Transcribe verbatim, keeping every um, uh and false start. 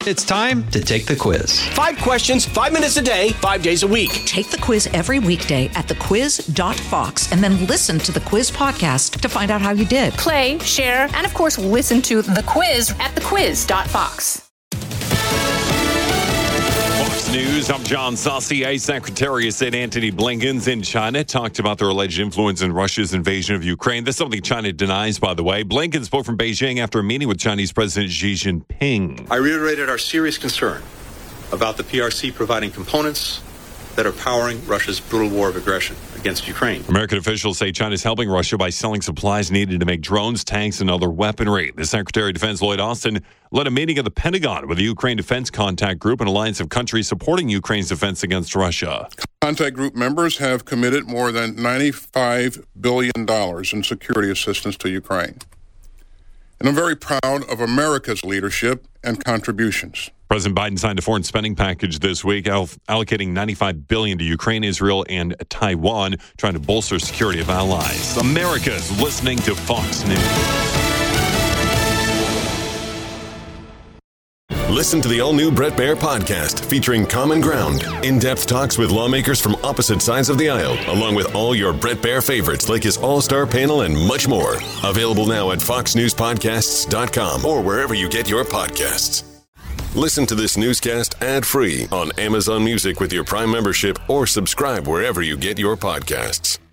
It's time to take the quiz. Five questions, five minutes a day, five days a week. Take the quiz every weekday at the quiz dot fox and then listen to the quiz podcast to find out how you did. Play, share, and of course, listen to the quiz at the quiz dot fox. Fox News, I'm John Saucier. Secretary of State Antony Blinken's in China, talked about their alleged influence in Russia's invasion of Ukraine. That's something China denies, by the way. Blinken spoke from Beijing after a meeting with Chinese President Xi Jinping. I reiterated our serious concern about the P R C providing components that are powering Russia's brutal war of aggression against Ukraine. American officials say China's helping Russia by selling supplies needed to make drones, tanks, and other weaponry. The Secretary of Defense, Lloyd Austin, led a meeting at the Pentagon with the Ukraine Defense Contact Group, an alliance of countries supporting Ukraine's defense against Russia. Contact Group members have committed more than ninety-five billion dollars in security assistance to Ukraine. And I'm very proud of America's leadership and contributions. President Biden signed a foreign spending package this week, allocating ninety-five billion dollars to Ukraine, Israel, and Taiwan, trying to bolster security of allies. America's listening to Fox News. Listen to the all-new Bret Baier podcast featuring Common Ground, in-depth talks with lawmakers from opposite sides of the aisle, along with all your Bret Baier favorites like his all-star panel and much more. Available now at fox news podcasts dot com or wherever you get your podcasts. Listen to this newscast ad-free on Amazon Music with your Prime membership or subscribe wherever you get your podcasts.